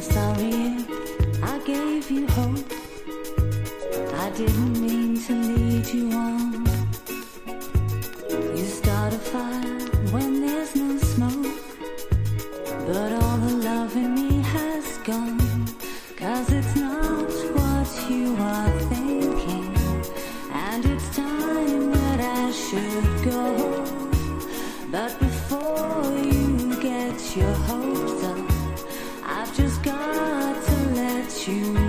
sorry if I gave you hope. I didn't mean to lead you on. You start a fire when there's no smoke, but all the love in me has gone. 'Cause it's not what you are thinking, and it's time that I should go. But before you get your hopes up, I've just got to let you know.